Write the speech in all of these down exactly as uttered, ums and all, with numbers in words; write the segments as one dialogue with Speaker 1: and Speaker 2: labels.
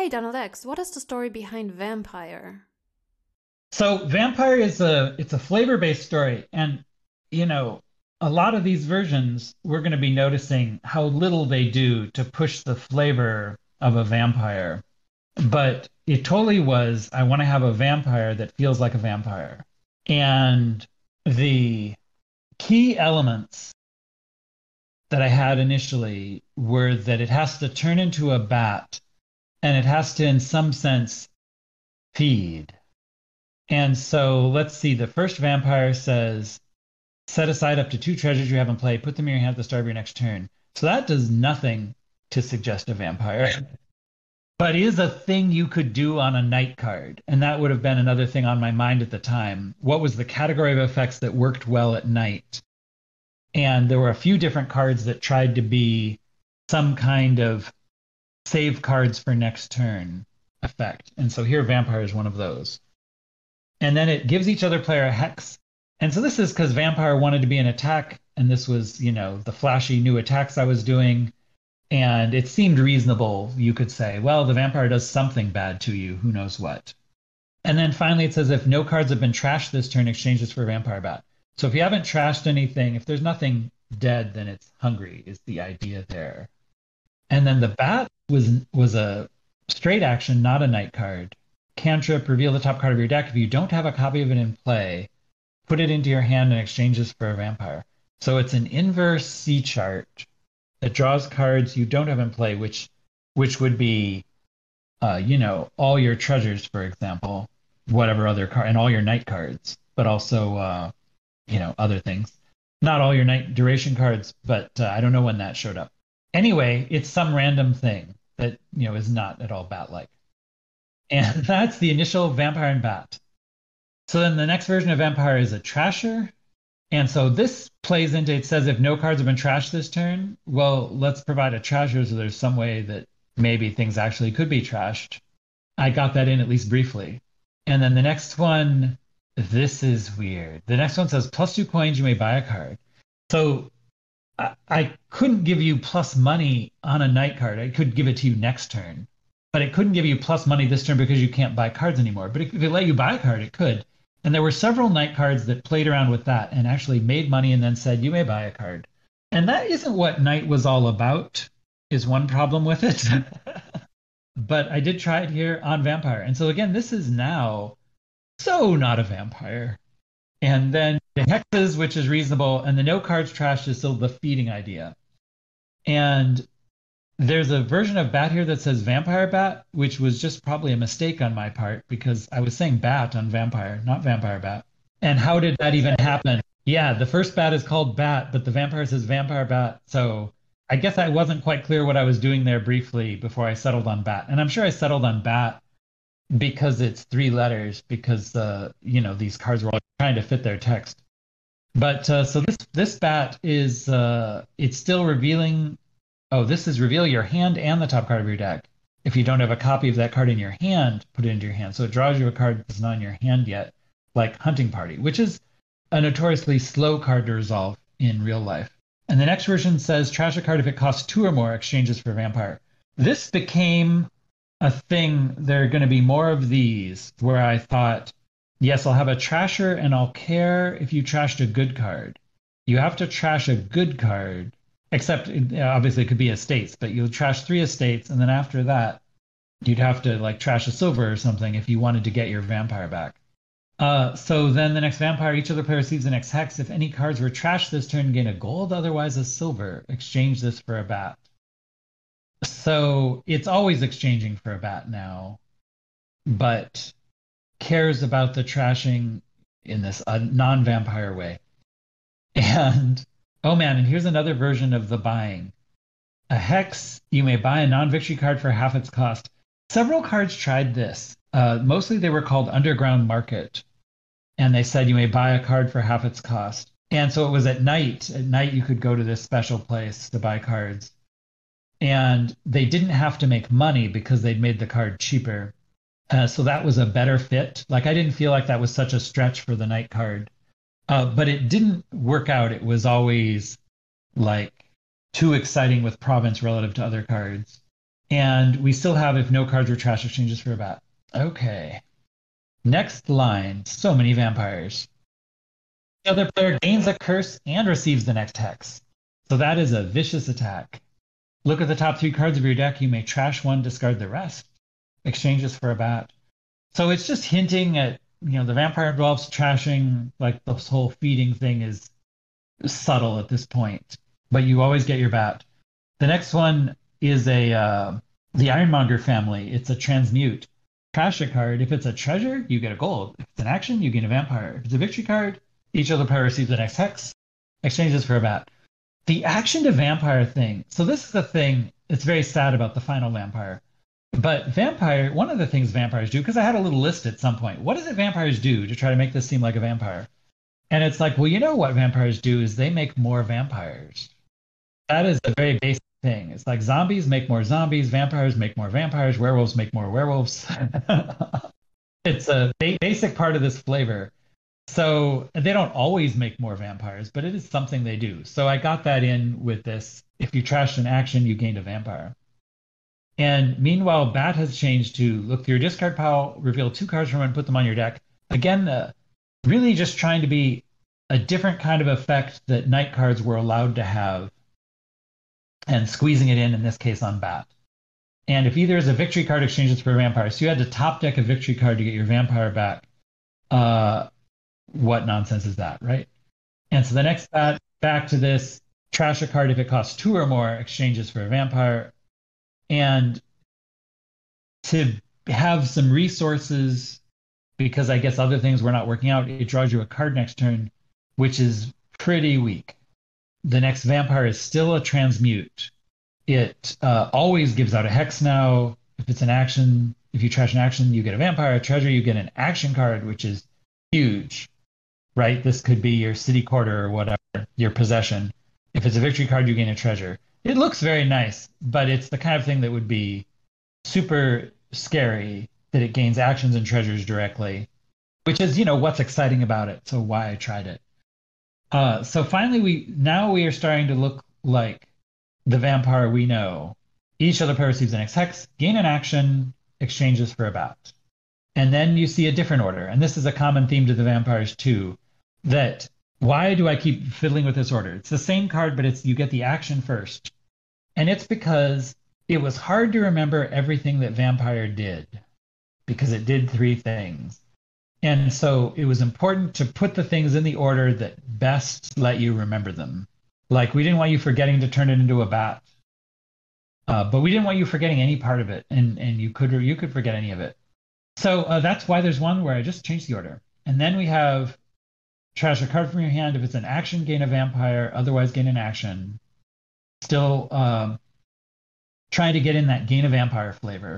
Speaker 1: Hey, Donald X, what is the story behind Vampire?
Speaker 2: So Vampire is a it's a flavor-based story, and you know, a lot of these versions we're going to be noticing how little they do to push the flavor of a vampire. But it totally was, I want to have a vampire that feels like a vampire. And the key elements that I had initially were that it has to turn into a bat and it has to, in some sense, feed. And so let's see, the first vampire says, set aside up to two treasures you haven't played, put them in your hand at the start of your next turn. So that does nothing to suggest a vampire, but is a thing you could do on a night card. And that would have been another thing on my mind at the time. What was the category of effects that worked well at night? And there were a few different cards that tried to be some kind of save cards for next turn effect. And so here, Vampire is one of those. And then it gives each other player a hex. And so this is because Vampire wanted to be an attack, and this was, you know, the flashy new attacks I was doing. And it seemed reasonable. You could say, well, the vampire does something bad to you, who knows what. And then finally it says if no cards have been trashed this turn, exchange this for a vampire bat. So if you haven't trashed anything, if there's nothing dead, then it's hungry, is the idea there. And then the bat was was a straight action, not a night card. Cantrip, reveal the top card of your deck. If you don't have a copy of it in play, put it into your hand and exchange this for a vampire. So it's an inverse C chart that draws cards you don't have in play, which which would be, uh, you know, all your treasures, for example, whatever other card, and all your night cards, but also, uh, you know, other things. Not all your night duration cards, but uh, I don't know when that showed up. Anyway, it's some random thing that, you know, is not at all bat-like. And that's the initial Vampire and Bat. So then the next version of Vampire is a Trasher. And so this plays into, it says if no cards have been trashed this turn, well, let's provide a Trasher so there's some way that maybe things actually could be trashed. I got that in at least briefly. And then the next one, this is weird. The next one says plus two coins, you may buy a card. So I, I couldn't give you plus money on a night card. I could give it to you next turn, but it couldn't give you plus money this turn because you can't buy cards anymore. But if it let you buy a card, it could. And there were several night cards that played around with that and actually made money and then said, you may buy a card. And that isn't what night was all about, is one problem with it. But I did try it here on Vampire. And so again, this is now so not a vampire. And then the hexes, which is reasonable, and the no cards trashed is still the feeding idea. And there's a version of Bat here that says Vampire Bat, which was just probably a mistake on my part because I was saying Bat on Vampire, not Vampire Bat. And how did that even happen? Yeah, the first bat is called Bat, but the vampire says Vampire Bat. So I guess I wasn't quite clear what I was doing there briefly before I settled on Bat. And I'm sure I settled on Bat because it's three letters, because uh, you know, these cards were all trying to fit their text. But uh, so this this bat is uh, it's still revealing. Oh, this is reveal your hand and the top card of your deck. If you don't have a copy of that card in your hand, put it into your hand. So it draws you a card that's not in your hand yet, like Hunting Party, which is a notoriously slow card to resolve in real life. And the next version says trash a card if it costs two or more, exchanges for Vampire. This became a thing. There are going to be more of these where I thought, yes, I'll have a trasher and I'll care if you trashed a good card. You have to trash a good card, except it, obviously it could be estates, but you'll trash three estates, and then after that, you'd have to like trash a silver or something if you wanted to get your vampire back. Uh, so then the next vampire, each other player receives the next hex. If any cards were trashed this turn, gain a gold, otherwise a silver. Exchange this for a bat. So it's always exchanging for a bat now, but cares about the trashing in this uh, non-vampire way. And oh man, and here's another version of the buying. A hex, you may buy a non-victory card for half its cost. Several cards tried this. Uh, mostly they were called Underground Market. And they said you may buy a card for half its cost. And so it was at night. At night you could go to this special place to buy cards. And they didn't have to make money because they'd made the card cheaper. Uh, so that was a better fit. Like I didn't feel like that was such a stretch for the night card. Uh, but it didn't work out. It was always like too exciting with province relative to other cards. And we still have if no cards or trash exchanges for a bat. Okay. Next line. So many vampires. The other player gains a curse and receives the next hex. So that is a vicious attack. Look at the top three cards of your deck. You may trash one, discard the rest. Exchanges for a bat. So it's just hinting at, you know, the vampire involves trashing, like this whole feeding thing is subtle at this point, but you always get your bat. The next one is a uh, the Ironmonger family. It's a transmute. Trash a card. If it's a treasure, you get a gold. If it's an action, you gain a vampire. If it's a victory card, each other player receives the next hex. Exchanges for a bat. The action to vampire thing. So this is the thing that's very sad about the final vampire. But vampire, one of the things vampires do, because I had a little list at some point. What does it vampires do to try to make this seem like a vampire? And it's like, well, you know what vampires do is they make more vampires. That is a very basic thing. It's like zombies make more zombies, vampires make more vampires, werewolves make more werewolves. It's a ba- basic part of this flavor. So they don't always make more vampires, but it is something they do. So I got that in with this. If you trashed an action, you gained a vampire. And meanwhile, Bat has changed to look through your discard pile, reveal two cards from it, and put them on your deck. Again, uh, really just trying to be a different kind of effect that night cards were allowed to have and squeezing it in, in this case, on Bat. And if either is a victory card exchanges for a vampire, so you had to top deck a victory card to get your vampire back. Uh, what nonsense is that, right? And so the next Bat, back to this, trash a card if it costs two or more, exchanges for a vampire. And to have some resources, because I guess other things were not working out, it draws you a card next turn, which is pretty weak. The next vampire is still a transmute. It uh, always gives out a hex now. If it's an action, if you trash an action, you get a vampire. A treasure, you get an action card, which is huge, right? This could be your city quarter or whatever, your possession. If it's a victory card, you gain a treasure. It looks very nice, but it's the kind of thing that would be super scary that it gains actions and treasures directly, which is, you know, what's exciting about it. So why I tried it. Uh, so finally, we now we are starting to look like the vampire we know. Each other player receives the next hex, gain an action, exchanges for a bat. And then you see a different order. And this is a common theme to the vampires too, that why do I keep fiddling with this order? It's the same card, but it's you get the action first. And it's because it was hard to remember everything that vampire did, because it did three things. And so it was important to put the things in the order that best let you remember them. Like we didn't want you forgetting to turn it into a bat, uh, but we didn't want you forgetting any part of it, and and you could you could forget any of it. So uh, that's why there's one where I just changed the order. And then we have trash a card from your hand. If it's an action, gain a vampire. Otherwise, gain an action. Still um, trying to get in that gain a vampire flavor.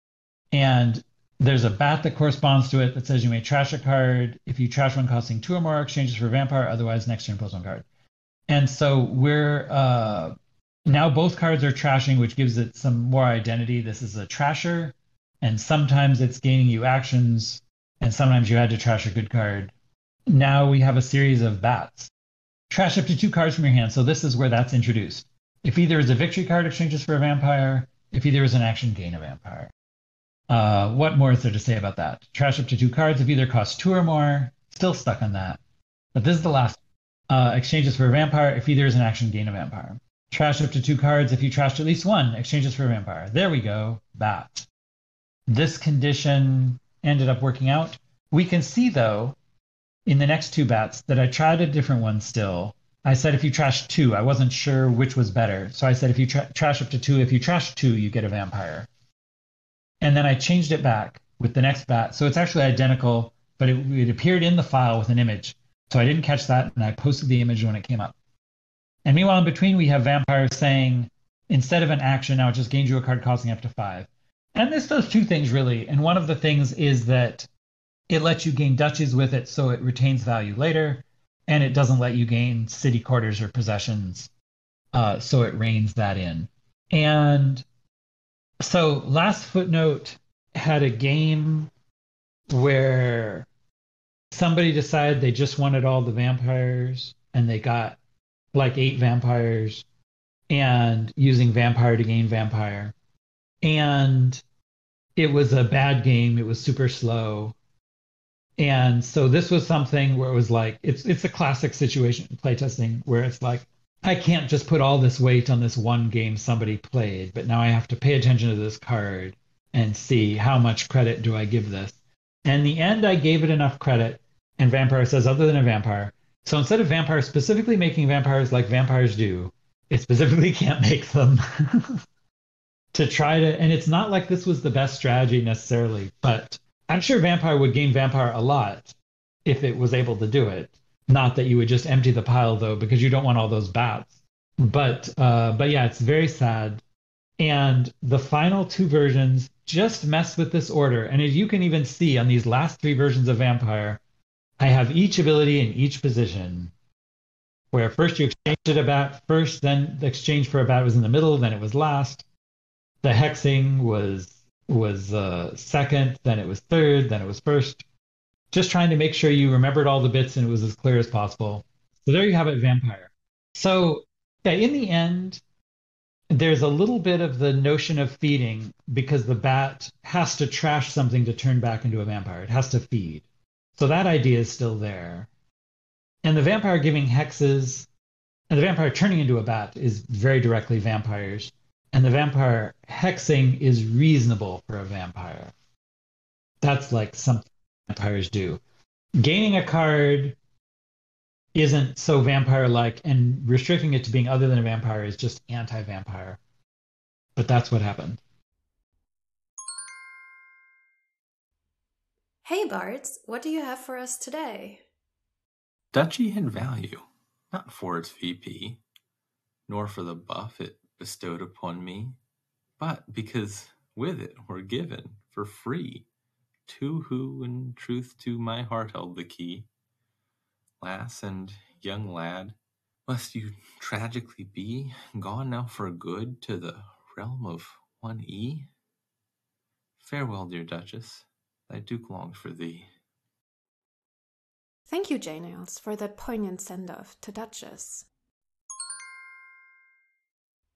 Speaker 2: And there's a bat that corresponds to it that says you may trash a card. If you trash one costing two or more, exchanges for a vampire. Otherwise, next turn, pose one card. And so we're uh, now both cards are trashing, which gives it some more identity. This is a trasher, and sometimes it's gaining you actions, and sometimes you had to trash a good card. Now we have a series of bats. Trash up to two cards from your hand. So this is where that's introduced. If either is a victory card, exchanges for a vampire. If either is an action, gain a vampire. Uh, what more is there to say about that? Trash up to two cards. If either costs two or more, still stuck on that. But this is the last. Uh, exchanges for a vampire. If either is an action, gain a vampire. Trash up to two cards. If you trashed at least one, exchanges for a vampire. There we go. Bat. This condition ended up working out. We can see, though, in the next two bats that I tried a different one still. I said if you trash two, I wasn't sure which was better. So I said if you tra- trash up to two, if you trash two, you get a vampire. And then I changed it back with the next bat. So it's actually identical, but it, it appeared in the file with an image. So I didn't catch that, and I posted the image when it came up. And meanwhile, in between, we have vampires saying, instead of an action, now it just gains you a card costing up to five. And this does two things, really. And one of the things is that it lets you gain duchies with it, so it retains value later. And it doesn't let you gain city quarters or possessions, uh, so it reins that in. And so Last Footnote had a game where somebody decided they just wanted all the vampires, and they got like eight vampires, and using vampire to gain vampire. And it was a bad game. It was super slow. And so this was something where it was like it's it's a classic situation in playtesting where it's like I can't just put all this weight on this one game somebody played, but now I have to pay attention to this card and see how much credit do I give this. And in the end, I gave it enough credit, and Vampire says, other than a vampire. So instead of Vampire specifically making vampires like vampires do, it specifically can't make them to try to. And it's not like this was the best strategy necessarily, but I'm sure Vampire would game Vampire a lot if it was able to do it. Not that you would just empty the pile though, because you don't want all those bats. But uh, but yeah, it's very sad. And the final two versions just mess with this order. And as you can even see on these last three versions of Vampire, I have each ability in each position. Where first you exchanged a bat first, then the exchange for a bat was in the middle, then it was last. The hexing was was uh, second, then it was third, then it was first. Just trying to make sure you remembered all the bits and it was as clear as possible. So there you have it, Vampire. So yeah, in the end, there's a little bit of the notion of feeding because the bat has to trash something to turn back into a vampire. It has to feed. So that idea is still there. And the vampire giving hexes and the vampire turning into a bat is very directly vampires. And the vampire hexing is reasonable for a vampire. That's like something vampires do. Gaining a card isn't so vampire-like, and restricting it to being other than a vampire is just anti-vampire. But that's what happened.
Speaker 1: Hey Bart, what do you have for us today?
Speaker 3: Duchy had value, not for its V P, nor for the buff it bestowed upon me, but because with it were given for free two who in truth to my heart held the key. Lass and young lad, must you tragically be gone now for good to the realm of one E? Farewell, dear Duchess, thy Duke longs for thee.
Speaker 1: Thank you, Jane Ailes, for that poignant send-off to Duchess.